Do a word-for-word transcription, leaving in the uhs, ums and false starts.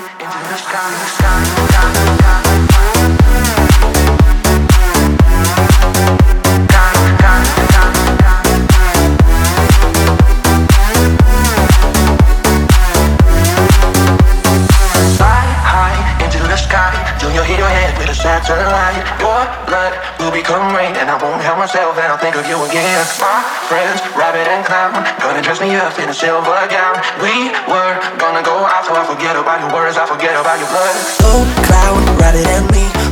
into the sky, sky, sky, sky. Satellite, your blood will become rain, and I won't help myself, and I'll think of you again. My friends, rabbit and clown, gonna dress me up in a silver gown. We were gonna go out, so I forget about your words, I forget about your blood. Slow cloud, rabbit and me.